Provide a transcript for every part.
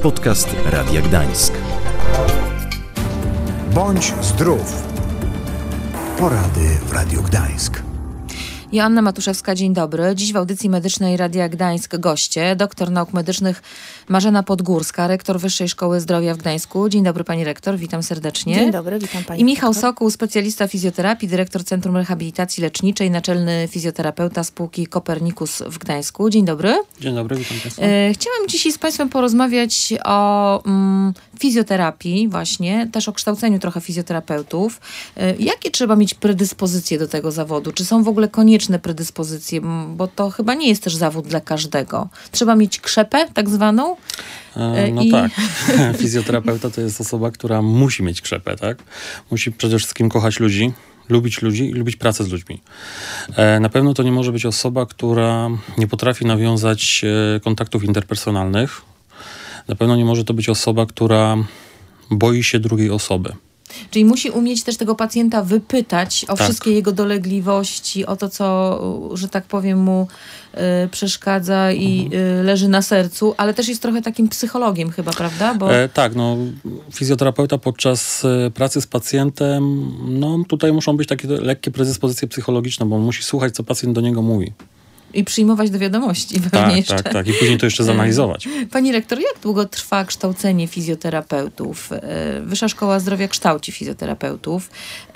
Podcast Radia Gdańsk. Bądź zdrów. Porady w Radiu Gdańsk. Joanna Matuszewska, dzień dobry. Dziś w audycji medycznej Radia Gdańsk goście, doktor nauk medycznych Marzena Podgórska, rektor Wyższej Szkoły Zdrowia w Gdańsku. Dzień dobry pani rektor, witam serdecznie. Dzień dobry, witam pani. I Michał Sokół, specjalista fizjoterapii, dyrektor Centrum Rehabilitacji Leczniczej, naczelny fizjoterapeuta spółki Kopernikus w Gdańsku. Dzień dobry. Dzień dobry, witam państwa. Chciałam dzisiaj z państwem porozmawiać o fizjoterapii właśnie, też o kształceniu trochę fizjoterapeutów. Jakie trzeba mieć predyspozycje do tego zawodu? Czy są w ogóle konieczne predyspozycje? Bo to chyba nie jest też zawód dla każdego. Trzeba mieć krzepę tak zwaną? Tak. Fizjoterapeuta to jest osoba, która musi mieć krzepę, tak? Musi przede wszystkim kochać ludzi i lubić pracę z ludźmi. Na pewno to nie może być osoba, która nie potrafi nawiązać kontaktów interpersonalnych. Na pewno nie może to być osoba, która boi się drugiej osoby. Czyli musi umieć też tego pacjenta wypytać o wszystkie jego dolegliwości, o to, co, że tak powiem, mu przeszkadza i leży na sercu, ale też jest trochę takim psychologiem chyba, prawda? Fizjoterapeuta podczas pracy z pacjentem, tutaj muszą być takie lekkie predyspozycje psychologiczne, bo on musi słuchać, co pacjent do niego mówi. I przyjmować do wiadomości pewnie jeszcze. Tak. I później to jeszcze zanalizować. Pani rektor, jak długo trwa kształcenie fizjoterapeutów? Wyższa Szkoła Zdrowia kształci fizjoterapeutów.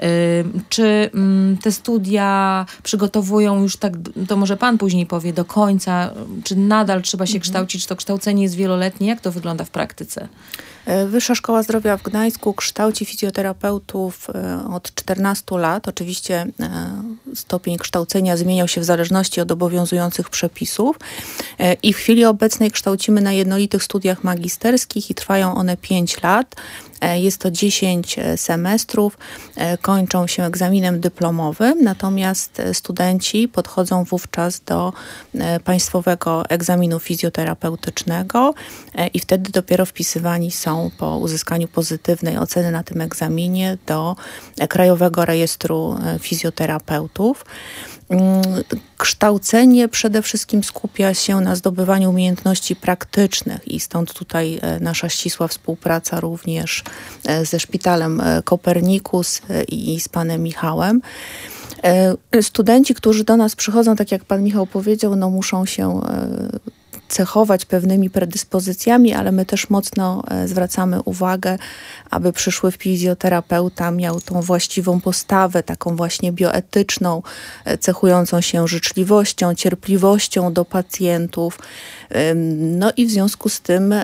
Czy te studia przygotowują już tak, to może pan później powie, do końca? Czy nadal trzeba się kształcić? Czy to kształcenie jest wieloletnie? Jak to wygląda w praktyce? Wyższa Szkoła Zdrowia w Gdańsku kształci fizjoterapeutów od 14 lat. Oczywiście stopień kształcenia zmieniał się w zależności od obowiązujących przepisów i w chwili obecnej kształcimy na jednolitych studiach magisterskich i trwają one 5 lat. Jest to 10 semestrów, kończą się egzaminem dyplomowym, natomiast studenci podchodzą wówczas do państwowego egzaminu fizjoterapeutycznego i wtedy dopiero wpisywani są po uzyskaniu pozytywnej oceny na tym egzaminie do Krajowego Rejestru Fizjoterapeutów. Kształcenie przede wszystkim skupia się na zdobywaniu umiejętności praktycznych i stąd tutaj nasza ścisła współpraca również ze szpitalem Kopernikus i z panem Michałem. Studenci, którzy do nas przychodzą, tak jak pan Michał powiedział, muszą się cechować pewnymi predyspozycjami, ale my też mocno zwracamy uwagę, aby przyszły fizjoterapeuta miał tą właściwą postawę, taką właśnie bioetyczną, cechującą się życzliwością, cierpliwością do pacjentów. I w związku z tym,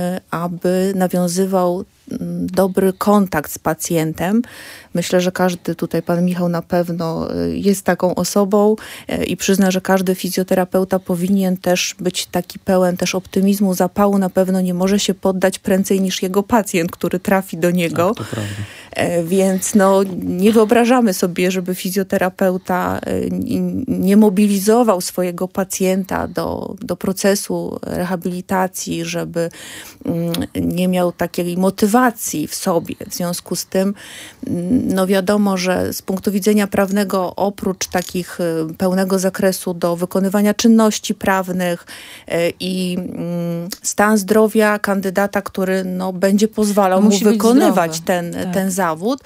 aby nawiązywał dobry kontakt z pacjentem. Myślę, że każdy tutaj, pan Michał na pewno jest taką osobą i przyzna, że każdy fizjoterapeuta powinien też być taki pełen też optymizmu, zapału. Na pewno nie może się poddać prędzej niż jego pacjent, który trafi do niego. Tak, to prawda. Więc nie wyobrażamy sobie, żeby fizjoterapeuta nie mobilizował swojego pacjenta do procesu rehabilitacji, żeby nie miał takiej motywacji w sobie. W związku z tym wiadomo, że z punktu widzenia prawnego oprócz takich pełnego zakresu do wykonywania czynności prawnych i stan zdrowia kandydata, który będzie pozwalał mu wykonywać ten zawód.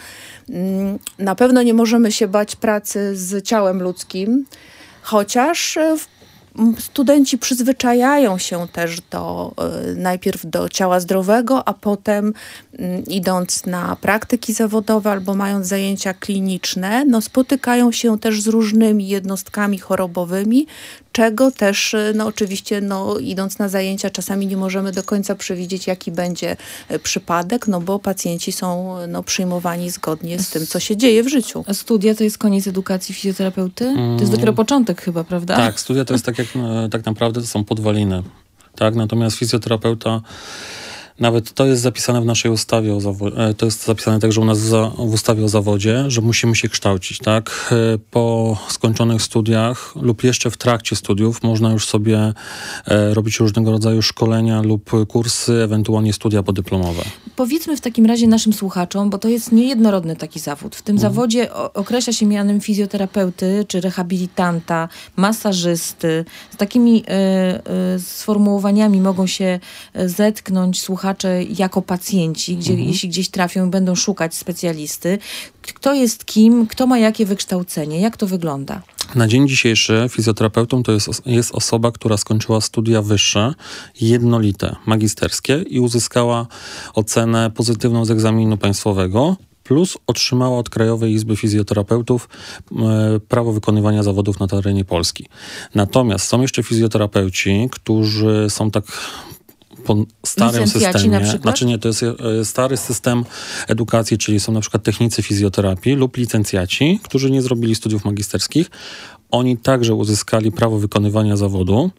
Na pewno nie możemy się bać pracy z ciałem ludzkim, chociaż studenci przyzwyczajają się też najpierw do ciała zdrowego, a potem idąc na praktyki zawodowe albo mając zajęcia kliniczne, spotykają się też z różnymi jednostkami chorobowymi, czego też oczywiście idąc na zajęcia czasami nie możemy do końca przewidzieć, jaki będzie przypadek, bo pacjenci są przyjmowani zgodnie z tym, co się dzieje w życiu. A studia to jest koniec edukacji fizjoterapeuty? To jest dopiero początek chyba, prawda? Tak, studia to jest tak naprawdę to są podwaliny. Tak? Natomiast fizjoterapeuta, nawet to jest zapisane w naszej ustawie o zawodzie, to jest zapisane także u nas w ustawie o zawodzie, że musimy się kształcić, tak? Po skończonych studiach lub jeszcze w trakcie studiów można już sobie robić różnego rodzaju szkolenia lub kursy, ewentualnie studia podyplomowe. Powiedzmy w takim razie naszym słuchaczom, bo to jest niejednorodny taki zawód. W tym zawodzie określa się mianem fizjoterapeuty, czy rehabilitanta, masażysty. Z takimi sformułowaniami mogą się zetknąć słuchacze słuchacze jako pacjenci, jeśli gdzieś trafią i będą szukać specjalisty, kto jest kim, kto ma jakie wykształcenie, jak to wygląda? Na dzień dzisiejszy fizjoterapeutą to jest osoba, która skończyła studia wyższe, jednolite, magisterskie i uzyskała ocenę pozytywną z egzaminu państwowego, plus otrzymała od Krajowej Izby Fizjoterapeutów prawo wykonywania zawodów na terenie Polski. Natomiast są jeszcze fizjoterapeuci, którzy są tak po starym Licencjaci systemie, na przykład? znaczy nie, to jest stary system edukacji, czyli są na przykład technicy fizjoterapii lub licencjaci, którzy nie zrobili studiów magisterskich. Oni także uzyskali prawo wykonywania zawodu.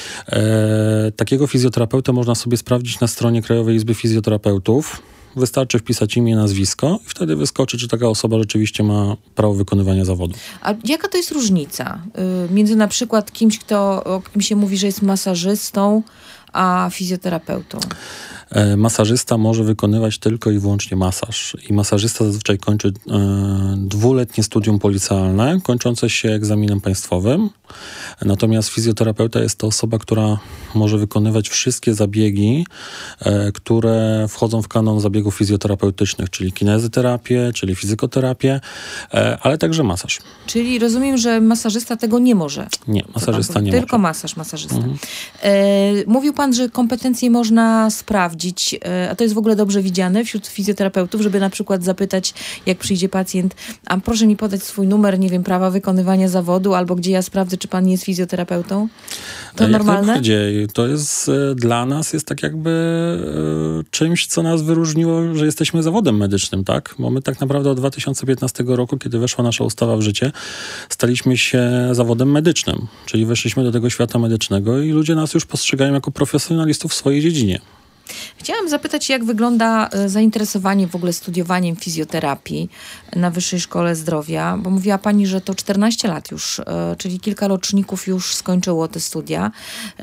Takiego fizjoterapeutę można sobie sprawdzić na stronie Krajowej Izby Fizjoterapeutów. Wystarczy wpisać imię, nazwisko i wtedy wyskoczy, czy taka osoba rzeczywiście ma prawo wykonywania zawodu. A jaka to jest różnica między na przykład kimś, o kim się mówi, że jest masażystą, a fizjoterapeutą? Masażysta może wykonywać tylko i wyłącznie masaż. I masażysta zazwyczaj kończy 2-letnie studium policealne, kończące się egzaminem państwowym. Natomiast fizjoterapeuta jest to osoba, która może wykonywać wszystkie zabiegi, które wchodzą w kanon zabiegów fizjoterapeutycznych, czyli kinezyterapię, czyli fizykoterapię, ale także masaż. Czyli rozumiem, że masażysta tego nie może. Nie, masażysta nie może. Tylko masażysta. Mówił pan, że kompetencje można sprawdzić, a to jest w ogóle dobrze widziane wśród fizjoterapeutów, żeby na przykład zapytać, jak przyjdzie pacjent, a proszę mi podać swój numer, nie wiem, prawa wykonywania zawodu, albo gdzie ja sprawdzę, czy pan jest fizjoterapeutą? To normalne? Jak najbardziej. To jest dla nas jest tak jakby czymś, co nas wyróżniło, że jesteśmy zawodem medycznym, tak? Bo my tak naprawdę od 2015 roku, kiedy weszła nasza ustawa w życie, staliśmy się zawodem medycznym, czyli weszliśmy do tego świata medycznego i ludzie nas już postrzegają jako profesjonalistów w swojej dziedzinie. Chciałam zapytać, jak wygląda zainteresowanie w ogóle studiowaniem fizjoterapii na Wyższej Szkole Zdrowia, bo mówiła pani, że to 14 lat już, czyli kilka roczników już skończyło te studia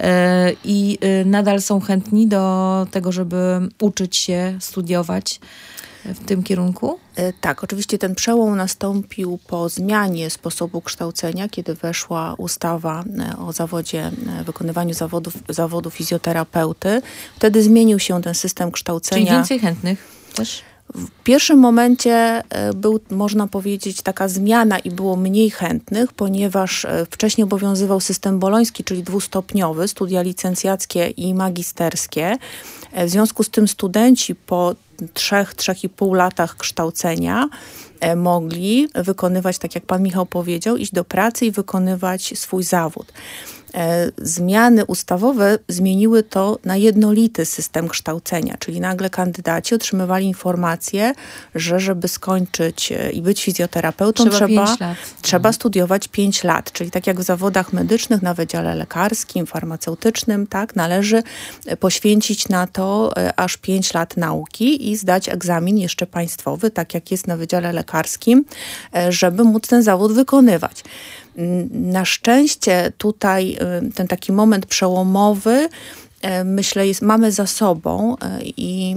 i nadal są chętni do tego, żeby uczyć się, studiować w tym kierunku? Tak, oczywiście ten przełom nastąpił po zmianie sposobu kształcenia, kiedy weszła ustawa o wykonywaniu zawodu fizjoterapeuty. Wtedy zmienił się ten system kształcenia. Czyli więcej chętnych też? W pierwszym momencie był, można powiedzieć, taka zmiana i było mniej chętnych, ponieważ wcześniej obowiązywał system boloński, czyli 2-stopniowy, studia licencjackie i magisterskie. W związku z tym studenci po 3,5 latach kształcenia mogli wykonywać, tak jak pan Michał powiedział, iść do pracy i wykonywać swój zawód. Zmiany ustawowe zmieniły to na jednolity system kształcenia, czyli nagle kandydaci otrzymywali informację, że żeby skończyć i być fizjoterapeutą trzeba studiować 5 lat, czyli tak jak w zawodach medycznych na wydziale lekarskim, farmaceutycznym, tak, należy poświęcić na to aż 5 lat nauki i zdać egzamin jeszcze państwowy, tak jak jest na wydziale lekarskim, żeby móc ten zawód wykonywać. Na szczęście tutaj ten taki moment przełomowy, myślę, mamy za sobą i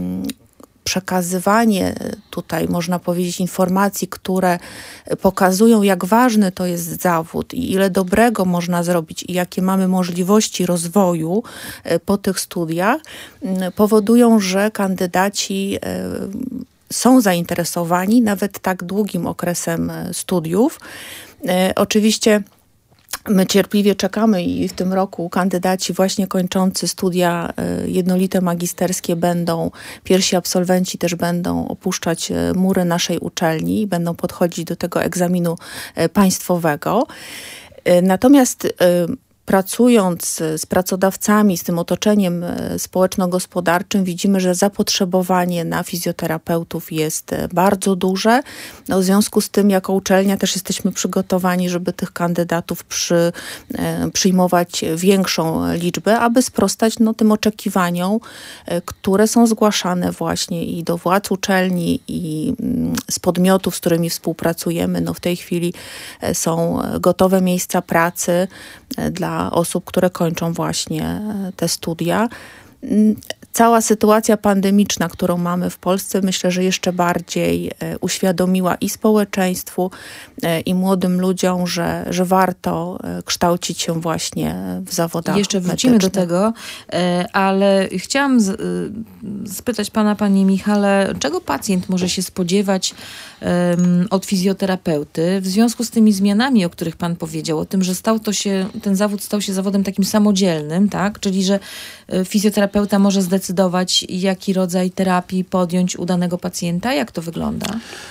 przekazywanie tutaj, można powiedzieć, informacji, które pokazują, jak ważny to jest zawód i ile dobrego można zrobić i jakie mamy możliwości rozwoju po tych studiach, powodują, że kandydaci są zainteresowani nawet tak długim okresem studiów. Oczywiście my cierpliwie czekamy i w tym roku kandydaci właśnie kończący studia jednolite magisterskie pierwsi absolwenci też będą opuszczać mury naszej uczelni i będą podchodzić do tego egzaminu państwowego. Natomiast pracując z pracodawcami, z tym otoczeniem społeczno-gospodarczym, widzimy, że zapotrzebowanie na fizjoterapeutów jest bardzo duże. W związku z tym, jako uczelnia też jesteśmy przygotowani, żeby tych kandydatów przyjmować większą liczbę, aby sprostać tym oczekiwaniom, które są zgłaszane właśnie i do władz uczelni, i z podmiotów, z którymi współpracujemy. W tej chwili są gotowe miejsca pracy dla osób, które kończą właśnie te studia. Cała sytuacja pandemiczna, którą mamy w Polsce, myślę, że jeszcze bardziej uświadomiła i społeczeństwu, i młodym ludziom, że warto kształcić się właśnie w zawodach Jeszcze wrócimy medycznych. do tego, ale chciałam spytać pana, panie Michale, czego pacjent może się spodziewać od fizjoterapeuty w związku z tymi zmianami, o których pan powiedział, o tym, że ten zawód stał się zawodem takim samodzielnym, tak? Czyli, że fizjoterapeuta może zdecydować, jaki rodzaj terapii podjąć u danego pacjenta. Jak to wygląda?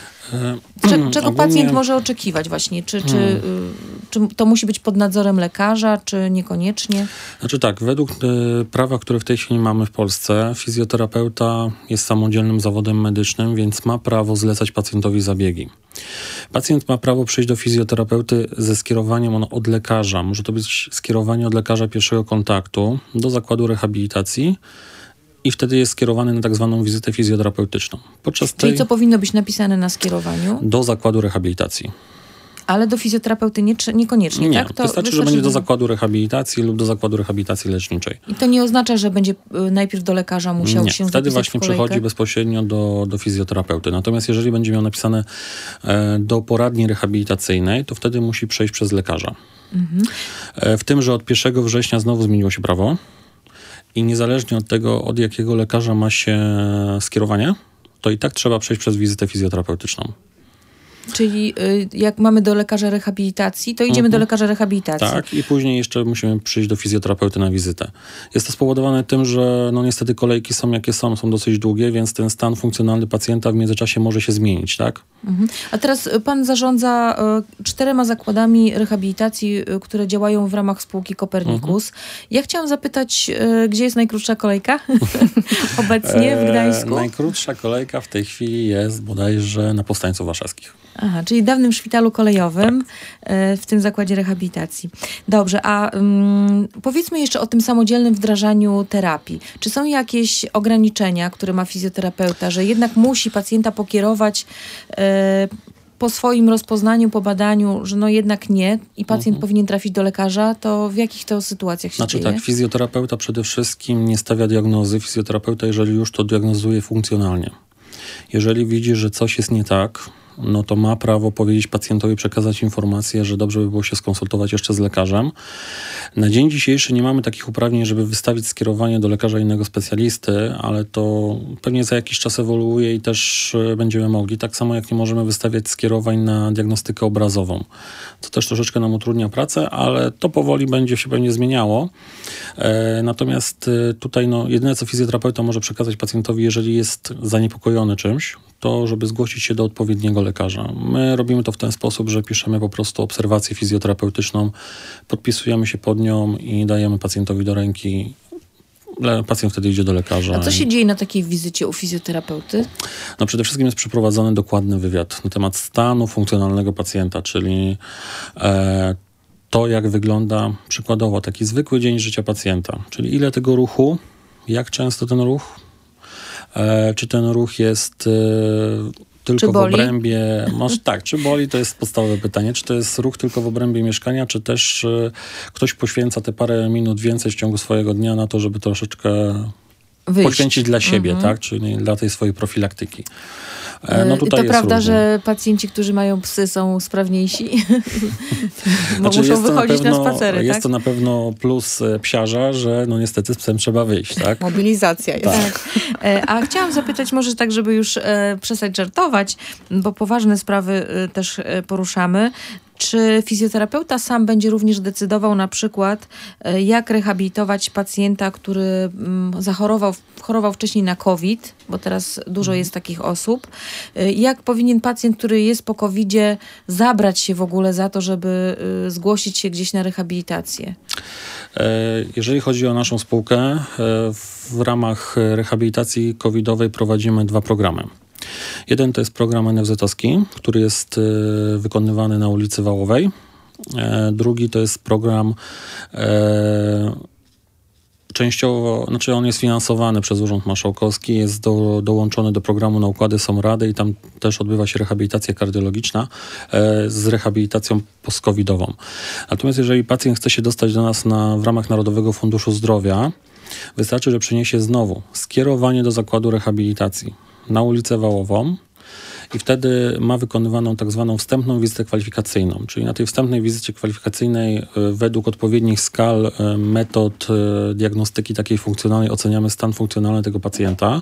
Czego pacjent może oczekiwać właśnie? Czy to musi być pod nadzorem lekarza, czy niekoniecznie? Znaczy tak, według prawa, które w tej chwili mamy w Polsce, fizjoterapeuta jest samodzielnym zawodem medycznym, więc ma prawo zlecać pacjentowi zabiegi. Pacjent ma prawo przyjść do fizjoterapeuty ze skierowaniem od lekarza. Może to być skierowanie od lekarza pierwszego kontaktu do zakładu rehabilitacji i wtedy jest skierowany na tak zwaną wizytę fizjoterapeutyczną. Czyli co powinno być napisane na skierowaniu? Do zakładu rehabilitacji. Ale do fizjoterapeuty niekoniecznie, nie, tak? To wystarczy, że będzie do zakładu rehabilitacji lub do zakładu rehabilitacji leczniczej. I to nie oznacza, że będzie najpierw do lekarza musiał się wtedy zapisać właśnie przychodzi bezpośrednio do fizjoterapeuty. Natomiast jeżeli będzie miał napisane do poradni rehabilitacyjnej, to wtedy musi przejść przez lekarza. W tym, że od 1 września znowu zmieniło się prawo i niezależnie od tego, od jakiego lekarza ma się skierowanie, to i tak trzeba przejść przez wizytę fizjoterapeutyczną. Czyli jak mamy do lekarza rehabilitacji, to idziemy do lekarza rehabilitacji. Tak, i później jeszcze musimy przyjść do fizjoterapeuty na wizytę. Jest to spowodowane tym, że niestety kolejki są jakie są dosyć długie, więc ten stan funkcjonalny pacjenta w międzyczasie może się zmienić, tak? A teraz pan zarządza 4 zakładami rehabilitacji, które działają w ramach spółki Copernicus. Ja chciałam zapytać, gdzie jest najkrótsza kolejka obecnie w Gdańsku? Najkrótsza kolejka w tej chwili jest bodajże na Powstańców Warszawskich. Aha, czyli w dawnym szpitalu kolejowym, w tym zakładzie rehabilitacji. Dobrze, a powiedzmy jeszcze o tym samodzielnym wdrażaniu terapii. Czy są jakieś ograniczenia, które ma fizjoterapeuta, że jednak musi pacjenta pokierować po swoim rozpoznaniu, po badaniu, że jednak nie i pacjent powinien trafić do lekarza, to w jakich to sytuacjach się dzieje? Tak, fizjoterapeuta przede wszystkim nie stawia diagnozy. Fizjoterapeuta, jeżeli już, to diagnozuje funkcjonalnie. Jeżeli widzi, że coś jest nie tak, to ma prawo powiedzieć pacjentowi, przekazać informację, że dobrze by było się skonsultować jeszcze z lekarzem. Na dzień dzisiejszy nie mamy takich uprawnień, żeby wystawić skierowanie do lekarza innego specjalisty, ale to pewnie za jakiś czas ewoluuje i też będziemy mogli. Tak samo jak nie możemy wystawiać skierowań na diagnostykę obrazową. To też troszeczkę nam utrudnia pracę, ale to powoli będzie się pewnie zmieniało. Natomiast tutaj jedyne, co fizjoterapeuta może przekazać pacjentowi, jeżeli jest zaniepokojony czymś, to żeby zgłosić się do odpowiedniego lekarza. My robimy to w ten sposób, że piszemy po prostu obserwację fizjoterapeutyczną, podpisujemy się pod nią i dajemy pacjentowi do ręki. Pacjent wtedy idzie do lekarza. A co się dzieje na takiej wizycie u fizjoterapeuty? Przede wszystkim jest przeprowadzony dokładny wywiad na temat stanu funkcjonalnego pacjenta, czyli to, jak wygląda przykładowo taki zwykły dzień życia pacjenta, czyli ile tego ruchu, jak często ten ruch, czy ten ruch jest tylko w obrębie... czy boli, to jest podstawowe pytanie. Czy to jest ruch tylko w obrębie mieszkania, czy też ktoś poświęca te parę minut więcej w ciągu swojego dnia na to, żeby troszeczkę poświęcić dla siebie, tak? Czyli dla tej swojej profilaktyki. Tutaj to prawda, różnie. że pacjenci, którzy mają psy, są sprawniejsi? Muszą wychodzić na spacery, tak? Jest to na pewno plus psiarza, że niestety z psem trzeba wyjść, tak? Mobilizacja jest. Tak. A chciałam zapytać może tak, żeby już przestać żartować, bo poważne sprawy też poruszamy. Czy fizjoterapeuta sam będzie również decydował na przykład, jak rehabilitować pacjenta, który chorował wcześniej na COVID, bo teraz dużo jest takich osób. Jak powinien pacjent, który jest po COVID-zie, zabrać się w ogóle za to, żeby zgłosić się gdzieś na rehabilitację? Jeżeli chodzi o naszą spółkę, w ramach rehabilitacji covidowej prowadzimy 2 programy. Jeden to jest program NFZ-owski, który jest wykonywany na ulicy Wałowej. Drugi to jest program częściowo, on jest finansowany przez Urząd Marszałkowski, jest dołączony do programu Na Układy Są Rady i tam też odbywa się rehabilitacja kardiologiczna z rehabilitacją post-covidową. Natomiast jeżeli pacjent chce się dostać do nas w ramach Narodowego Funduszu Zdrowia, Wystarczy, że przyniesie znowu skierowanie do zakładu rehabilitacji na ulicę Wałową i wtedy ma wykonywaną tak zwaną wstępną wizytę kwalifikacyjną. Czyli na tej wstępnej wizycie kwalifikacyjnej według odpowiednich skal, metod diagnostyki takiej funkcjonalnej oceniamy stan funkcjonalny tego pacjenta.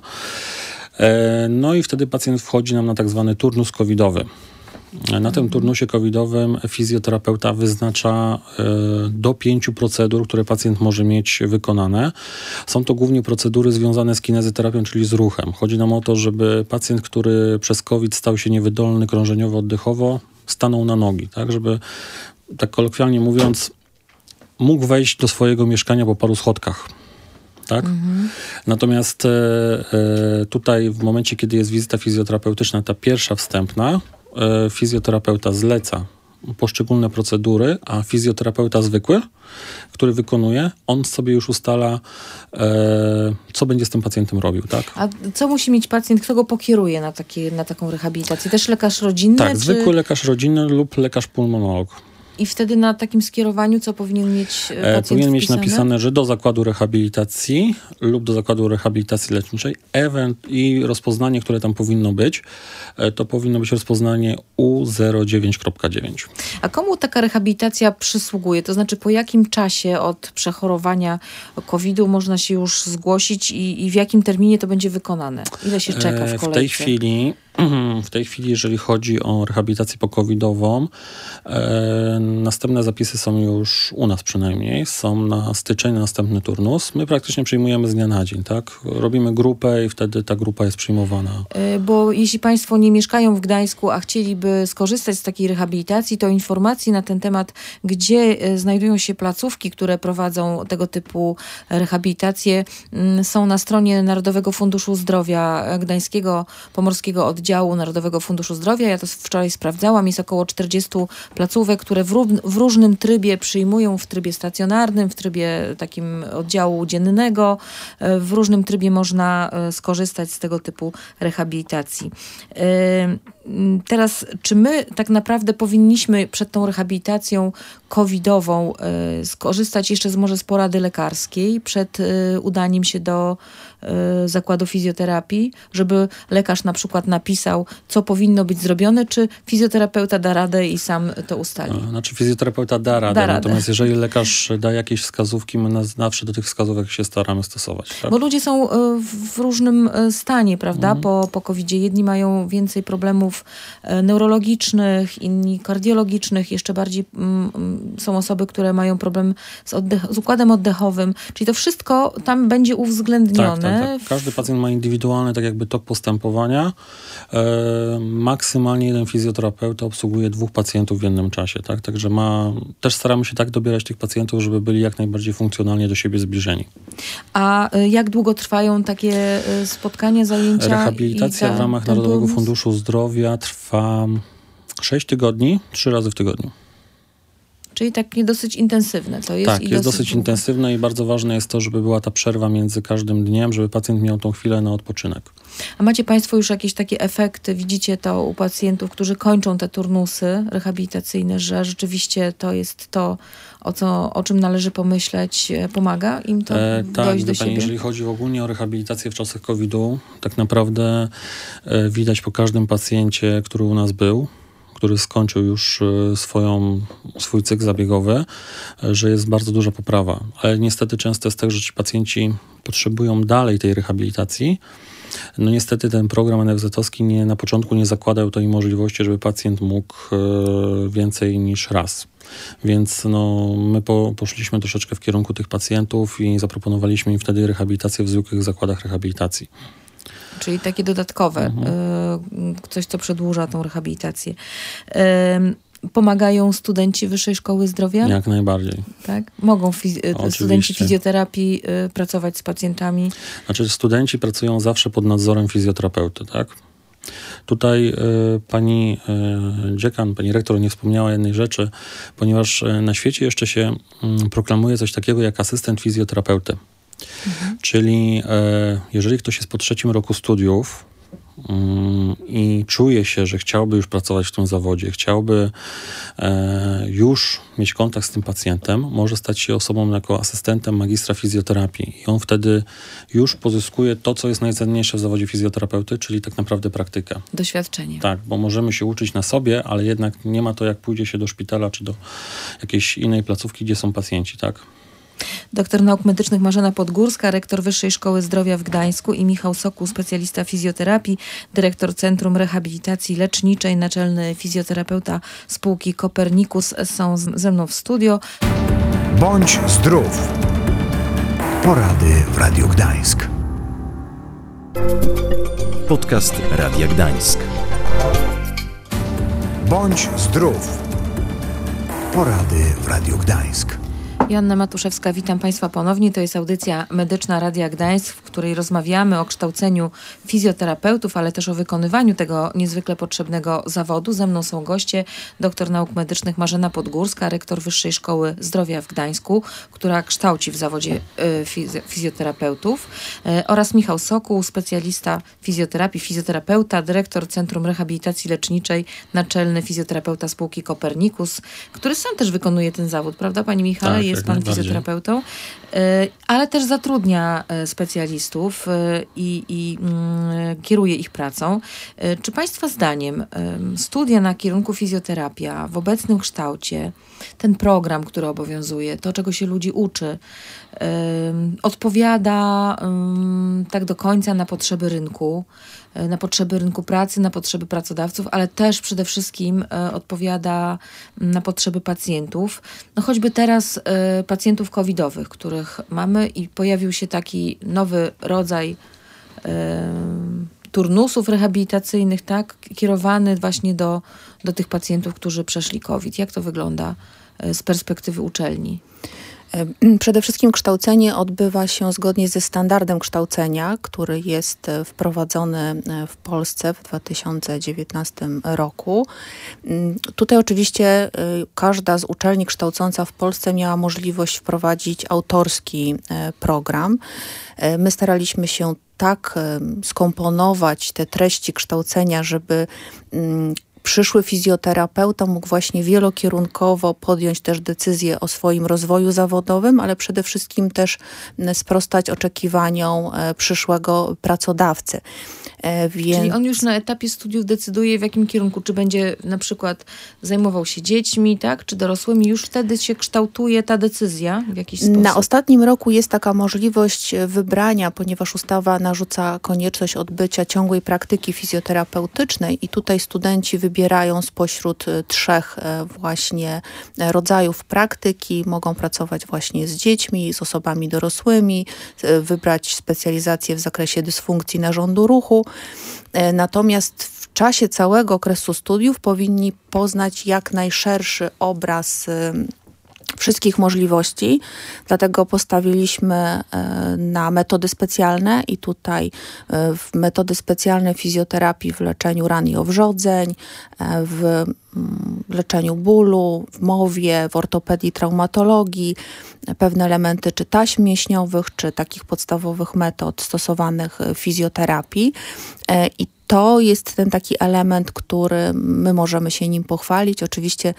No i wtedy pacjent wchodzi nam na tak zwany turnus covidowy. Na tym turnusie covidowym fizjoterapeuta wyznacza do 5 procedur, które pacjent może mieć wykonane. Są to głównie procedury związane z kinezyterapią, czyli z ruchem. Chodzi nam o to, żeby pacjent, który przez COVID stał się niewydolny krążeniowo-oddechowo, stanął na nogi, tak, żeby, tak kolokwialnie mówiąc, mógł wejść do swojego mieszkania po paru schodkach. Tak? Natomiast tutaj w momencie, kiedy jest wizyta fizjoterapeutyczna, ta pierwsza wstępna, fizjoterapeuta zleca poszczególne procedury, a fizjoterapeuta zwykły, który wykonuje, on sobie już ustala, co będzie z tym pacjentem robił. Tak? A co musi mieć pacjent, kto go pokieruje na taką rehabilitację? Też lekarz rodzinny? Tak, zwykły lekarz rodzinny lub lekarz pulmonolog. I wtedy na takim skierowaniu co powinien mieć pacjent powinien mieć wpisane? napisane, że do zakładu rehabilitacji lub do zakładu rehabilitacji leczniczej i rozpoznanie, które tam powinno być, to powinno być rozpoznanie U09.9. A komu taka rehabilitacja przysługuje? To znaczy po jakim czasie od przechorowania COVID-u można się już zgłosić i w jakim terminie to będzie wykonane? Ile się czeka w kolejce? W tej chwili, jeżeli chodzi o rehabilitację po-covidową, następne zapisy są już u nas przynajmniej, są na styczeń, na następny turnus. My praktycznie przyjmujemy z dnia na dzień, tak? Robimy grupę i wtedy ta grupa jest przyjmowana. Bo jeśli Państwo nie mieszkają w Gdańsku, a chcieliby skorzystać z takiej rehabilitacji, to informacje na ten temat, gdzie znajdują się placówki, które prowadzą tego typu rehabilitacje, są na stronie Narodowego Funduszu Zdrowia Gdańskiego Pomorskiego Oddziału Narodowego Funduszu Zdrowia. Ja to wczoraj sprawdzałam. Jest około 40 placówek, które w różnym trybie przyjmują, w trybie stacjonarnym, w trybie takim oddziału dziennego. W różnym trybie można skorzystać z tego typu rehabilitacji. Teraz, czy my tak naprawdę powinniśmy przed tą rehabilitacją covidową skorzystać jeszcze może z porady lekarskiej przed udaniem się do zakładu fizjoterapii, żeby lekarz na przykład napisał, co powinno być zrobione, czy fizjoterapeuta da radę i sam to ustali? Znaczy fizjoterapeuta da radę, natomiast jeżeli lekarz da jakieś wskazówki, my zawsze do tych wskazówek się staramy stosować. Tak? Bo ludzie są w różnym stanie, prawda, po COVID-zie. Jedni mają więcej problemów neurologicznych, inni kardiologicznych, jeszcze bardziej są osoby, które mają problem z układem oddechowym, czyli to wszystko tam będzie uwzględnione. Tak. Każdy pacjent ma indywidualny tak jakby tok postępowania. Maksymalnie jeden fizjoterapeuta obsługuje 2 pacjentów w jednym czasie. Tak? Także też staramy się tak dobierać tych pacjentów, żeby byli jak najbardziej funkcjonalnie do siebie zbliżeni. A jak długo trwają takie spotkania, zajęcia? Rehabilitacja w ramach Narodowego Funduszu Zdrowia trwa 6 tygodni, 3 razy w tygodniu. Czyli takie dosyć intensywne to jest. Tak, jest dosyć intensywne i bardzo ważne jest to, żeby była ta przerwa między każdym dniem, żeby pacjent miał tą chwilę na odpoczynek. A macie Państwo już jakieś takie efekty, widzicie to u pacjentów, którzy kończą te turnusy rehabilitacyjne, że rzeczywiście to jest to, o czym należy pomyśleć, pomaga im to dojść do siebie? Jeżeli chodzi ogólnie o rehabilitację w czasach COVID-u, tak naprawdę widać po każdym pacjencie, który u nas był, który skończył już swój cykl zabiegowy, że jest bardzo duża poprawa. Ale niestety często jest tak, że ci pacjenci potrzebują dalej tej rehabilitacji. No niestety ten program NFZ-owski na początku nie zakładał tej możliwości, żeby pacjent mógł więcej niż raz. Więc my poszliśmy troszeczkę w kierunku tych pacjentów i zaproponowaliśmy im wtedy rehabilitację w zwykłych zakładach rehabilitacji. Czyli takie dodatkowe, coś, co przedłuża tą rehabilitację. Pomagają studenci Wyższej Szkoły Zdrowia? Jak najbardziej. Tak? Mogą studenci fizjoterapii pracować z pacjentami? Znaczy studenci pracują zawsze pod nadzorem fizjoterapeuty, tak? Tutaj pani dziekan, pani rektor nie wspomniała jednej rzeczy, ponieważ na świecie jeszcze się proklamuje coś takiego jak asystent fizjoterapeuty. Czyli jeżeli ktoś jest po 3. roku studiów, i czuje się, że chciałby już pracować w tym zawodzie, chciałby już mieć kontakt z tym pacjentem, może stać się osobą jako asystentem magistra fizjoterapii. I on wtedy już pozyskuje to, co jest najcenniejsze w zawodzie fizjoterapeuty, czyli tak naprawdę praktykę. Doświadczenie. Tak, bo możemy się uczyć na sobie, ale jednak nie ma to, jak pójdzie się do szpitala czy do jakiejś innej placówki, gdzie są pacjenci, tak? Doktor nauk medycznych Marzena Podgórska, rektor Wyższej Szkoły Zdrowia w Gdańsku, i Michał Sokół, specjalista fizjoterapii, dyrektor Centrum Rehabilitacji Leczniczej, naczelny fizjoterapeuta spółki Kopernikus, są ze mną w studio. Bądź zdrów. Porady w Radiu Gdańsk. Podcast Radia Gdańsk. Bądź zdrów. Porady w Radiu Gdańsk. Joanna Matuszewska, witam Państwa ponownie. To jest audycja medyczna Radia Gdańsk, w której rozmawiamy o kształceniu fizjoterapeutów, ale też o wykonywaniu tego niezwykle potrzebnego zawodu. Ze mną są goście: doktor nauk medycznych Marzena Podgórska, rektor Wyższej Szkoły Zdrowia w Gdańsku, która kształci w zawodzie fizjoterapeutów, oraz Michał Sokół, specjalista fizjoterapii, fizjoterapeuta, dyrektor Centrum Rehabilitacji Leczniczej, naczelny fizjoterapeuta spółki Kopernikus, który sam też wykonuje ten zawód, prawda, Panie Michale? Tak, jest Pan fizjoterapeutą, ale też zatrudnia specjalistów i kieruje ich pracą. Czy Państwa zdaniem studia na kierunku fizjoterapia w obecnym kształcie, ten program, który obowiązuje, to, czego się ludzi uczy, odpowiada tak do końca na potrzeby rynku pracy, na potrzeby pracodawców, ale też przede wszystkim odpowiada na potrzeby pacjentów. No choćby teraz pacjentów covidowych, których mamy, i pojawił się taki nowy rodzaj turnusów rehabilitacyjnych, tak, kierowany właśnie do tych pacjentów, którzy przeszli COVID. Jak to wygląda z perspektywy uczelni? Przede wszystkim kształcenie odbywa się zgodnie ze standardem kształcenia, który jest wprowadzony w Polsce w 2019 roku. Tutaj oczywiście każda z uczelni kształcąca w Polsce miała możliwość wprowadzić autorski program. My staraliśmy się tak skomponować te treści kształcenia, żeby przyszły fizjoterapeuta mógł właśnie wielokierunkowo podjąć też decyzję o swoim rozwoju zawodowym, ale przede wszystkim też sprostać oczekiwaniom przyszłego pracodawcy. Czyli on już na etapie studiów decyduje, w jakim kierunku, czy będzie na przykład zajmował się dziećmi, tak, czy dorosłymi, już wtedy się kształtuje ta decyzja w jakiś sposób? Na ostatnim roku jest taka możliwość wybrania, ponieważ ustawa narzuca konieczność odbycia ciągłej praktyki fizjoterapeutycznej i tutaj studenci wybierają spośród 3 właśnie rodzajów praktyki. Mogą pracować właśnie z dziećmi, z osobami dorosłymi, wybrać specjalizację w zakresie dysfunkcji narządu ruchu. Natomiast w czasie całego okresu studiów powinni poznać jak najszerszy obraz wszystkich możliwości, dlatego postawiliśmy na metody specjalne i tutaj w metody specjalne fizjoterapii w leczeniu ran i owrzodzeń, w leczeniu bólu, w mowie, w ortopedii, traumatologii, pewne elementy czy taśm mięśniowych, czy takich podstawowych metod stosowanych w fizjoterapii. I to jest ten taki element, który my możemy się nim pochwalić. Oczywiście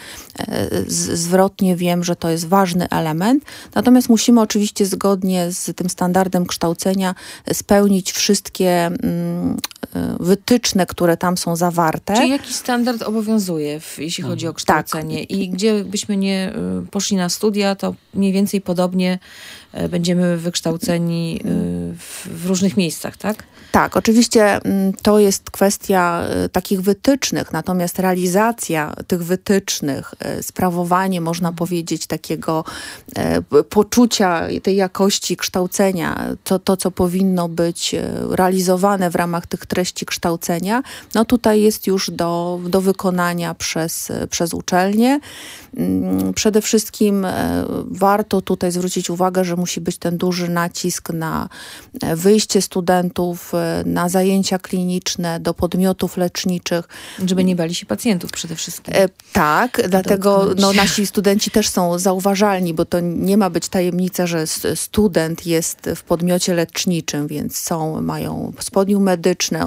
zwrotnie wiem, że to jest ważny element, natomiast musimy oczywiście zgodnie z tym standardem kształcenia spełnić wszystkie wytyczne, które tam są zawarte. Czyli jakiś standard obowiązuje, jeśli chodzi o kształcenie? Tak. I gdzie byśmy nie poszli na studia, to mniej więcej podobnie będziemy wykształceni w różnych miejscach, tak? Tak, oczywiście to jest kwestia takich wytycznych, natomiast realizacja tych wytycznych, sprawowanie, można powiedzieć, takiego poczucia tej jakości kształcenia, to co powinno być realizowane w ramach tych treści kształcenia, no tutaj jest już do wykonania przez uczelnię. Przede wszystkim warto tutaj zwrócić uwagę, że musi być ten duży nacisk na wyjście studentów na zajęcia kliniczne, do podmiotów leczniczych. Żeby nie bali się pacjentów przede wszystkim. Tak, dlatego nasi studenci też są zauważalni, bo to nie ma być tajemnica, że student jest w podmiocie leczniczym, więc mają spodnie medyczne,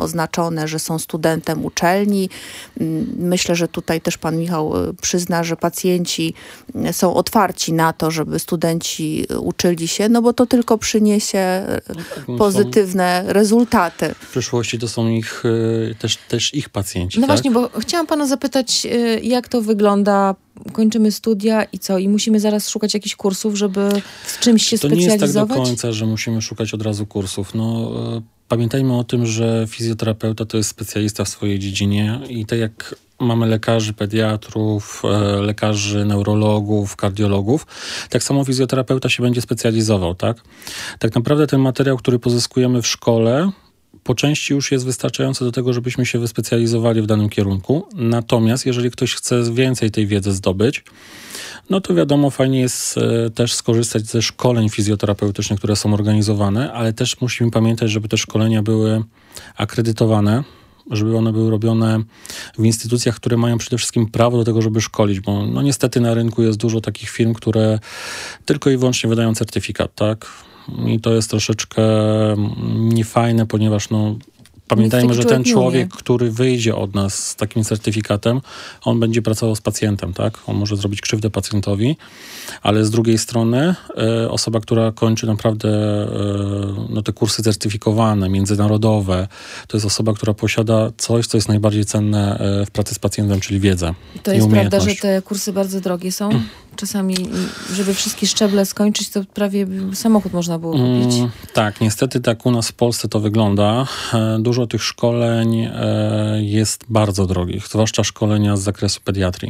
oznaczone, że są studentem uczelni. Myślę, że tutaj też pan Michał przyzna, że pacjenci są otwarci na to, żeby studenci uczyli się, no bo to tylko przyniesie pozytywne rezultaty. W przyszłości to są też ich pacjenci. No tak? właśnie, bo chciałam pana zapytać, jak to wygląda. Kończymy studia i co? I musimy zaraz szukać jakichś kursów, żeby w czymś się specjalizować? To nie jest tak do końca, że musimy szukać od razu kursów. Pamiętajmy o tym, że fizjoterapeuta to jest specjalista w swojej dziedzinie i tak jak mamy lekarzy, pediatrów, lekarzy, neurologów, kardiologów, tak samo fizjoterapeuta się będzie specjalizował, tak? Tak naprawdę ten materiał, który pozyskujemy w szkole, po części już jest wystarczający do tego, żebyśmy się wyspecjalizowali w danym kierunku. Natomiast jeżeli ktoś chce więcej tej wiedzy zdobyć, no to wiadomo, fajnie jest też skorzystać ze szkoleń fizjoterapeutycznych, które są organizowane, ale też musimy pamiętać, żeby te szkolenia były akredytowane, żeby one były robione w instytucjach, które mają przede wszystkim prawo do tego, żeby szkolić, bo no niestety na rynku jest dużo takich firm, które tylko i wyłącznie wydają certyfikat, tak? I to jest troszeczkę niefajne, ponieważ pamiętajmy, że ten człowiek, który wyjdzie od nas z takim certyfikatem, on będzie pracował z pacjentem, tak? On może zrobić krzywdę pacjentowi, ale z drugiej strony osoba, która kończy naprawdę te kursy certyfikowane, międzynarodowe, to jest osoba, która posiada coś, co jest najbardziej cenne w pracy z pacjentem, czyli wiedzę. To jest prawda, że te kursy bardzo drogie są? Czasami, żeby wszystkie szczeble skończyć, to prawie samochód można było kupić. Tak, niestety tak u nas w Polsce to wygląda. Dużo tych szkoleń jest bardzo drogich, zwłaszcza szkolenia z zakresu pediatrii.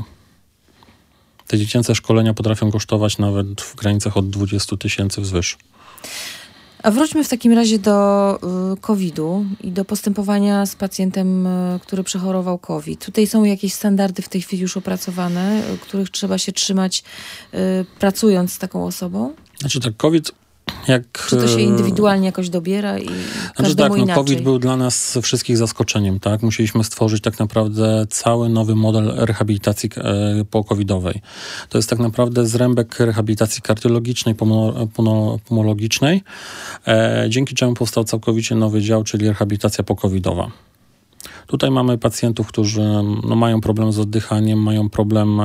Te dziecięce szkolenia potrafią kosztować nawet w granicach od 20 000 wzwyż. A wróćmy w takim razie do COVID-u i do postępowania z pacjentem, który przechorował COVID. Tutaj są jakieś standardy w tej chwili już opracowane, których trzeba się trzymać, pracując z taką osobą? Znaczy tak, COVID... Czy to się indywidualnie jakoś dobiera i każdemu inaczej? COVID był dla nas wszystkich zaskoczeniem, tak? Musieliśmy stworzyć tak naprawdę cały nowy model rehabilitacji po-covidowej. To jest tak naprawdę zrębek rehabilitacji kardiologicznej, pulmonologicznej, dzięki czemu powstał całkowicie nowy dział, czyli rehabilitacja po-covidowa. Tutaj mamy pacjentów, którzy mają problem z oddychaniem, mają problem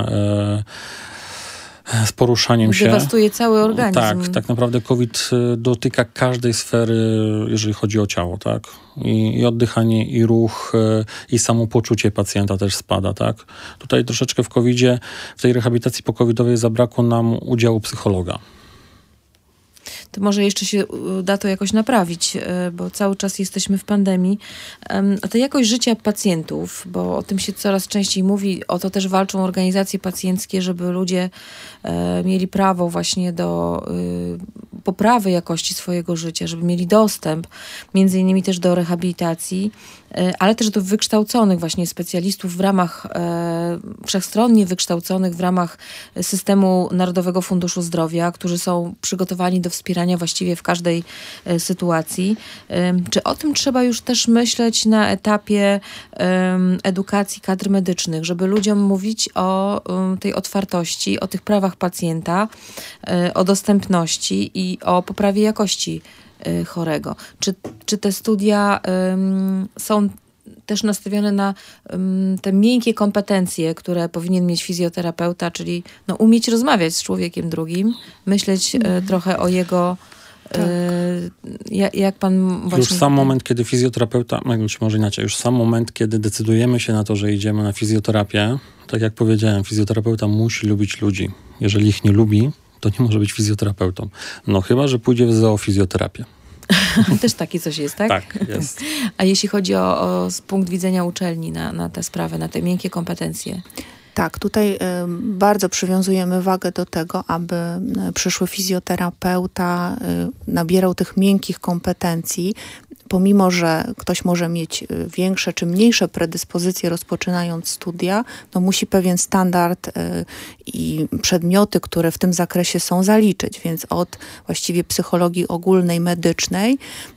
z poruszaniem się. Dewastuje cały organizm. Tak naprawdę COVID dotyka każdej sfery, jeżeli chodzi o ciało, tak? I oddychanie, i ruch, i samopoczucie pacjenta też spada, tak? Tutaj troszeczkę w COVID-zie, w tej rehabilitacji po-covidowej zabrakło nam udziału psychologa. To może jeszcze się da to jakoś naprawić, bo cały czas jesteśmy w pandemii. A ta jakość życia pacjentów, bo o tym się coraz częściej mówi, o to też walczą organizacje pacjenckie, żeby ludzie mieli prawo właśnie do poprawy jakości swojego życia, żeby mieli dostęp między innymi też do rehabilitacji, ale też do wykształconych właśnie specjalistów w ramach wszechstronnie wykształconych w ramach systemu Narodowego Funduszu Zdrowia, którzy są przygotowani do wspierania właściwie w każdej sytuacji. Czy o tym trzeba już też myśleć na etapie edukacji kadr medycznych, żeby ludziom mówić o tej otwartości, o tych prawach pacjenta, o dostępności i o poprawie jakości chorego. Czy te studia są też nastawione na te miękkie kompetencje, które powinien mieć fizjoterapeuta, czyli umieć rozmawiać z człowiekiem drugim, myśleć trochę o jego... Tak. Jak pan właśnie... Już sam moment, kiedy fizjoterapeuta, może inaczej, już sam moment, kiedy decydujemy się na to, że idziemy na fizjoterapię, tak jak powiedziałem, fizjoterapeuta musi lubić ludzi. Jeżeli ich nie lubi, to nie może być fizjoterapeutą. Chyba że pójdzie w zoofizjoterapię. Też takie coś jest, tak? Tak, jest. A jeśli chodzi o punkt widzenia uczelni na tę sprawę, na te miękkie kompetencje? Tak, tutaj bardzo przywiązujemy wagę do tego, aby przyszły fizjoterapeuta nabierał tych miękkich kompetencji, pomimo że ktoś może mieć większe czy mniejsze predyspozycje rozpoczynając studia, musi pewien standard i przedmioty, które w tym zakresie są, zaliczyć. Więc od właściwie psychologii ogólnej, medycznej,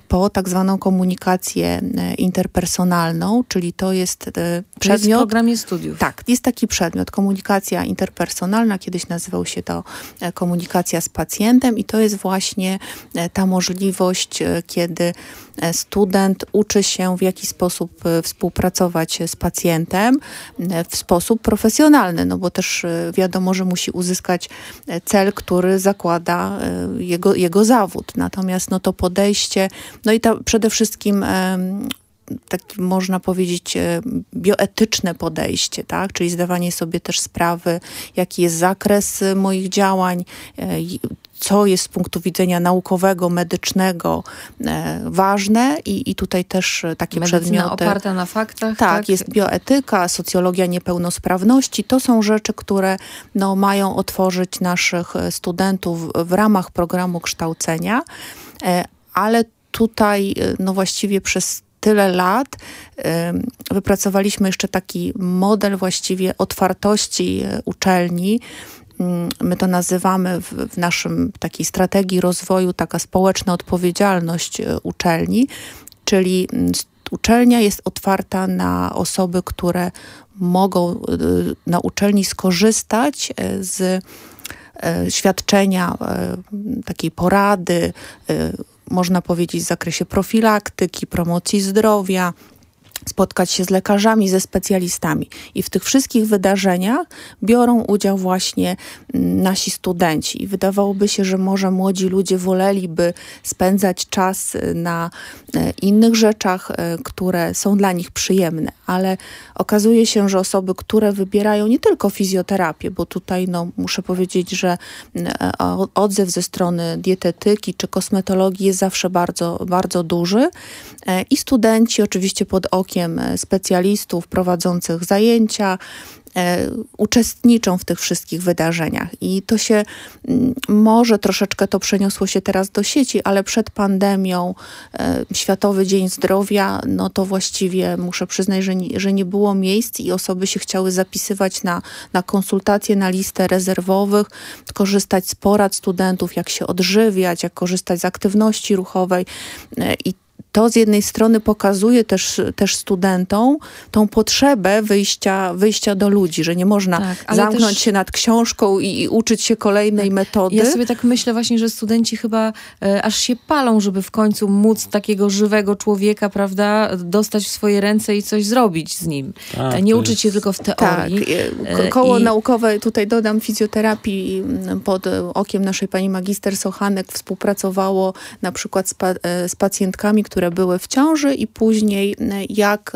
po tak zwaną komunikację interpersonalną, czyli to jest przedmiot... jest w programie studiów. Tak, jest taki przedmiot, komunikacja interpersonalna, kiedyś nazywał się to komunikacja z pacjentem i to jest właśnie ta możliwość, kiedy student uczy się, w jaki sposób współpracować z pacjentem w sposób profesjonalny, no bo też wiadomo, że musi uzyskać cel, który zakłada jego zawód. Natomiast no to podejście, no i przede wszystkim takie, można powiedzieć, bioetyczne podejście, tak? Czyli zdawanie sobie też sprawy, jaki jest zakres moich działań, co jest z punktu widzenia naukowego, medycznego ważne i tutaj też takie medycyna przedmioty. oparta na faktach. Tak, jest bioetyka, socjologia niepełnosprawności. To są rzeczy, które no, mają otworzyć naszych studentów w ramach programu kształcenia, ale tutaj no właściwie przez tyle lat wypracowaliśmy jeszcze taki model właściwie otwartości uczelni. My to nazywamy w naszym takiej strategii rozwoju taka społeczna odpowiedzialność uczelni, czyli uczelnia jest otwarta na osoby, które mogą na uczelni skorzystać z świadczenia, takiej porady, można powiedzieć w zakresie profilaktyki, promocji zdrowia, spotkać się z lekarzami, ze specjalistami. I w tych wszystkich wydarzeniach biorą udział właśnie nasi studenci. I wydawałoby się, że może młodzi ludzie woleliby spędzać czas na innych rzeczach, które są dla nich przyjemne. Ale okazuje się, że osoby, które wybierają nie tylko fizjoterapię, bo tutaj no, muszę powiedzieć, że odzew ze strony dietetyki czy kosmetologii jest zawsze bardzo, bardzo duży. I studenci oczywiście pod okiem specjalistów prowadzących zajęcia uczestniczą w tych wszystkich wydarzeniach. I to się może troszeczkę to przeniosło się teraz do sieci, ale przed pandemią Światowy Dzień Zdrowia, no to właściwie muszę przyznać, że nie było miejsc i osoby się chciały zapisywać na konsultacje, na listę rezerwowych, korzystać z porad studentów, jak się odżywiać, jak korzystać z aktywności ruchowej i to z jednej strony pokazuje też studentom tą potrzebę wyjścia do ludzi, że nie można zamknąć się nad książką i uczyć się kolejnej metody. Ja sobie tak myślę właśnie, że studenci chyba aż się palą, żeby w końcu móc takiego żywego człowieka, prawda, dostać w swoje ręce i coś zrobić z nim. Nie uczyć się tylko w teorii. Tak. Koło naukowe, tutaj dodam, fizjoterapii pod okiem naszej pani magister Sochanek współpracowało na przykład z pacjentkami, które były w ciąży i później jak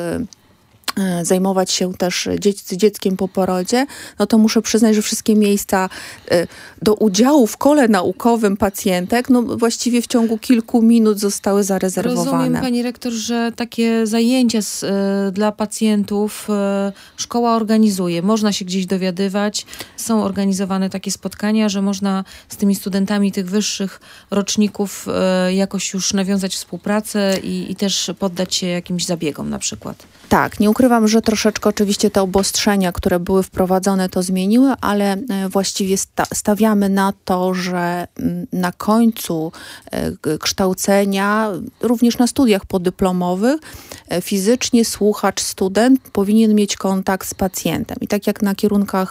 zajmować się też z dzieckiem po porodzie, no to muszę przyznać, że wszystkie miejsca do udziału w kole naukowym pacjentek, no właściwie w ciągu kilku minut zostały zarezerwowane. Rozumiem, pani rektor, że takie zajęcia dla pacjentów szkoła organizuje. Można się gdzieś dowiadywać. Są organizowane takie spotkania, że można z tymi studentami tych wyższych roczników jakoś już nawiązać współpracę i też poddać się jakimś zabiegom na przykład. Tak, nie ukrywam, że troszeczkę oczywiście te obostrzenia, które były wprowadzone, to zmieniły, ale właściwie stawiamy na to, że na końcu kształcenia, również na studiach podyplomowych, fizycznie słuchacz, student powinien mieć kontakt z pacjentem. I tak jak na kierunkach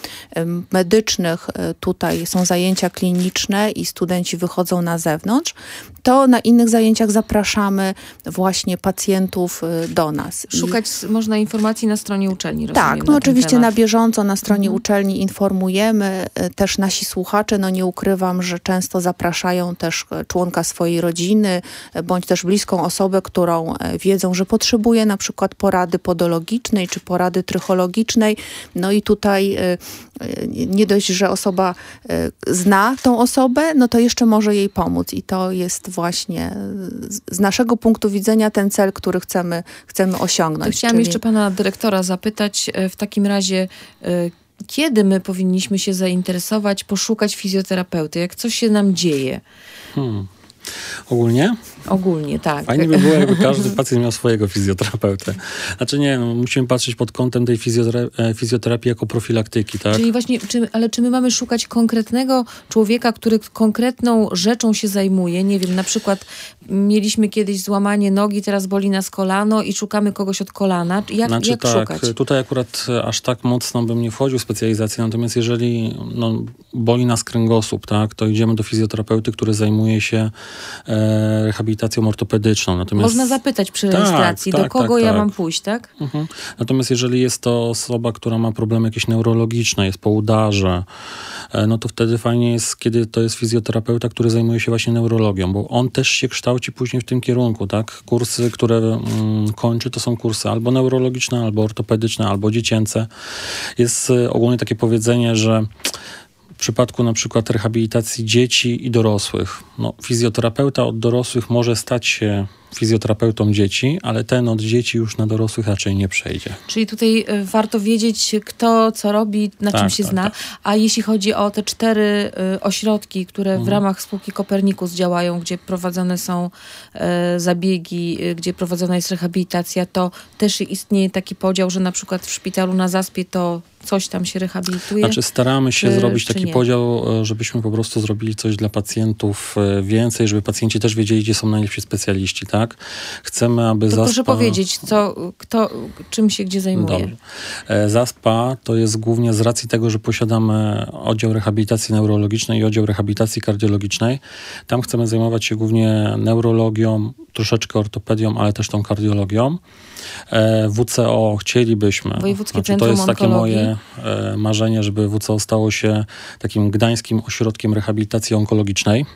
medycznych tutaj są zajęcia kliniczne i studenci wychodzą na zewnątrz, to na innych zajęciach zapraszamy właśnie pacjentów do nas. Szukać można informacji na stronie uczelni, rozumiem. Tak, no oczywiście na bieżąco na stronie uczelni informujemy. Też nasi słuchacze, no nie ukrywam, że często zapraszają też członka swojej rodziny, bądź też bliską osobę, którą wiedzą, że potrzebuje na przykład porady podologicznej czy porady trychologicznej. No i tutaj nie dość, że osoba zna tą osobę, no to jeszcze może jej pomóc. I to jest właśnie z naszego punktu widzenia ten cel, który chcemy osiągnąć. Chciałam jeszcze pana dyrektora zapytać w takim razie, kiedy my powinniśmy się zainteresować, poszukać fizjoterapeuty? Jak coś się nam dzieje? Ogólnie? Ogólnie, tak. Fajnie by było, jakby każdy pacjent miał swojego fizjoterapeutę. Znaczy nie, musimy patrzeć pod kątem tej fizjoterapii jako profilaktyki, tak? Czyli właśnie, czy my mamy szukać konkretnego człowieka, który konkretną rzeczą się zajmuje? Nie wiem, na przykład mieliśmy kiedyś złamanie nogi, teraz boli nas kolano i szukamy kogoś od kolana. Jak szukać? Tutaj akurat aż tak mocno bym nie wchodził w specjalizację, natomiast jeżeli boli nas kręgosłup, tak, to idziemy do fizjoterapeuty, który zajmuje się rehabilitacją ortopedyczną. Natomiast można zapytać przy rejestracji, do kogo ja mam pójść, tak? Mhm. Natomiast jeżeli jest to osoba, która ma problemy jakieś neurologiczne, jest po udarze, no to wtedy fajnie jest, kiedy to jest fizjoterapeuta, który zajmuje się właśnie neurologią, bo on też się kształci później w tym kierunku, tak? Kursy, które kończy, to są kursy albo neurologiczne, albo ortopedyczne, albo dziecięce. Jest ogólnie takie powiedzenie, że w przypadku na przykład rehabilitacji dzieci i dorosłych, fizjoterapeuta od dorosłych może stać się fizjoterapeutą dzieci, ale ten od dzieci już na dorosłych raczej nie przejdzie. Czyli tutaj warto wiedzieć, kto co robi, na czym się zna. Tak. A jeśli chodzi o te 4 ośrodki, które w ramach spółki Copernicus działają, gdzie prowadzone są zabiegi, gdzie prowadzona jest rehabilitacja, to też istnieje taki podział, że na przykład w szpitalu na Zaspie to coś tam się rehabilituje? Znaczy staramy się zrobić taki podział, żebyśmy po prostu zrobili coś dla pacjentów więcej, żeby pacjenci też wiedzieli, gdzie są najlepsi specjaliści, tak? Chcemy, aby Zaspa... Proszę powiedzieć, kto czym się gdzie zajmuje. Dobrze. Zaspa to jest głównie z racji tego, że posiadamy oddział rehabilitacji neurologicznej i oddział rehabilitacji kardiologicznej. Tam chcemy zajmować się głównie neurologią, troszeczkę ortopedią, ale też tą kardiologią. WCO chcielibyśmy. Wojewódzkie Centrum To jest takie Onkologii. moje marzenie, żeby WCO stało się takim gdańskim ośrodkiem rehabilitacji onkologicznej.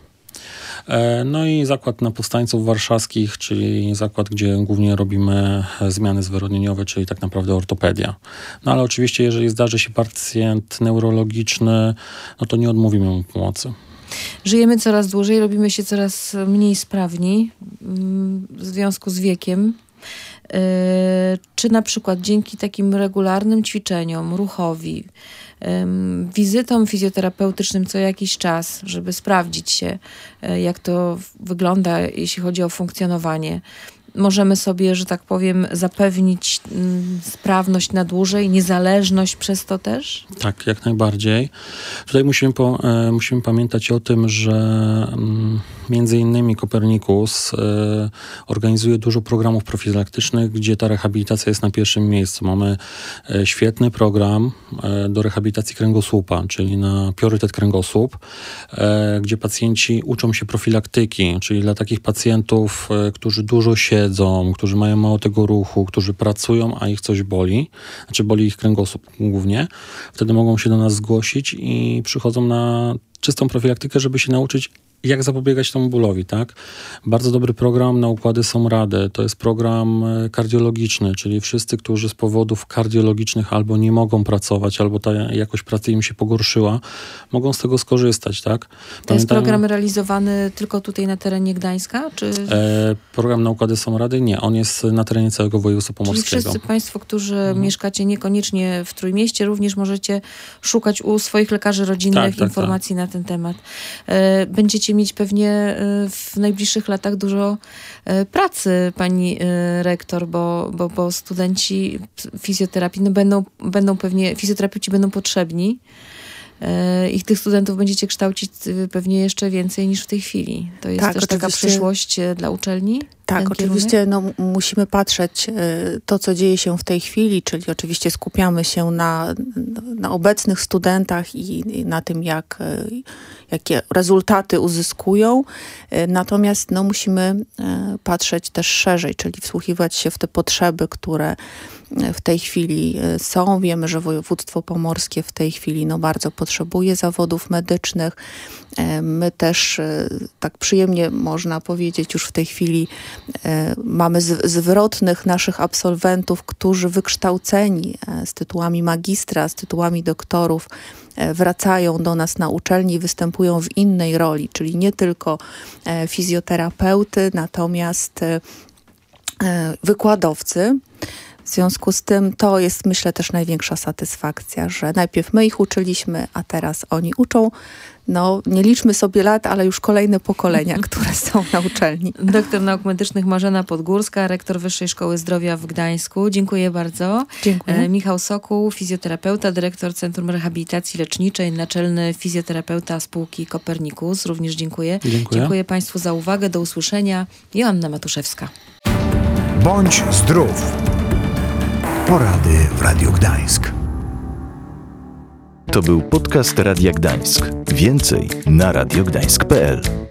No i zakład na Powstańców Warszawskich, czyli zakład, gdzie głównie robimy zmiany zwyrodnieniowe, czyli tak naprawdę ortopedia. No ale oczywiście, jeżeli zdarzy się pacjent neurologiczny, no to nie odmówimy mu pomocy. Żyjemy coraz dłużej, robimy się coraz mniej sprawni w związku z wiekiem. Czy na przykład dzięki takim regularnym ćwiczeniom, ruchowi, wizytom fizjoterapeutycznym co jakiś czas, żeby sprawdzić się, jak to wygląda, jeśli chodzi o funkcjonowanie, możemy sobie, że tak powiem, zapewnić sprawność na dłużej, niezależność przez to też? Tak, jak najbardziej. Tutaj musimy pamiętać o tym, że między innymi Copernicus organizuje dużo programów profilaktycznych, gdzie ta rehabilitacja jest na pierwszym miejscu. Mamy świetny program do rehabilitacji kręgosłupa, czyli na priorytet kręgosłup, gdzie pacjenci uczą się profilaktyki, czyli dla takich pacjentów, którzy dużo siedzą, którzy mają mało tego ruchu, którzy pracują, a ich coś boli, znaczy boli ich kręgosłup głównie, wtedy mogą się do nas zgłosić i przychodzą na czystą profilaktykę, żeby się nauczyć, jak zapobiegać temu bólowi, tak? Bardzo dobry program na układy są rady. To jest program kardiologiczny, czyli wszyscy, którzy z powodów kardiologicznych albo nie mogą pracować, albo ta jakość pracy im się pogorszyła, mogą z tego skorzystać, tak? To jest program realizowany tylko tutaj na terenie Gdańska? Czy... Program na układy są rady? Nie, on jest na terenie całego województwa pomorskiego. Czyli wszyscy Państwo, którzy mieszkacie niekoniecznie w Trójmieście, również możecie szukać u swoich lekarzy rodzinnych informacji na ten temat. Będziecie mieć pewnie w najbliższych latach dużo pracy, pani rektor, bo studenci fizjoterapii będą pewnie, fizjoterapeuci będą potrzebni. I tych studentów będziecie kształcić pewnie jeszcze więcej niż w tej chwili. To jest też taka przyszłość dla uczelni? Tak, oczywiście musimy patrzeć to, co dzieje się w tej chwili, czyli oczywiście skupiamy się na obecnych studentach i na tym, jakie rezultaty uzyskują. Natomiast musimy patrzeć też szerzej, czyli wsłuchiwać się w te potrzeby, które w tej chwili są. Wiemy, że województwo pomorskie w tej chwili bardzo potrzebuje zawodów medycznych. My też, tak przyjemnie można powiedzieć, już w tej chwili mamy zwrotnych naszych absolwentów, którzy wykształceni z tytułami magistra, z tytułami doktorów, wracają do nas na uczelni i występują w innej roli, czyli nie tylko fizjoterapeuty, natomiast wykładowcy. W W związku z tym to jest, myślę, też największa satysfakcja, że najpierw my ich uczyliśmy, a teraz oni uczą. No, nie liczmy sobie lat, ale już kolejne pokolenia, które są na uczelni. Doktor nauk medycznych Marzena Podgórska, rektor Wyższej Szkoły Zdrowia w Gdańsku. Dziękuję bardzo. Dziękuję. Michał Sokół, fizjoterapeuta, dyrektor Centrum Rehabilitacji Leczniczej, naczelny fizjoterapeuta spółki Kopernikus. Również dziękuję. Dziękuję Państwu za uwagę. Do usłyszenia. Joanna Matuszewska. Bądź zdrów. Porady w Radiu Gdańsk. To był podcast Radia Gdańsk. Więcej na radiogdańsk.pl.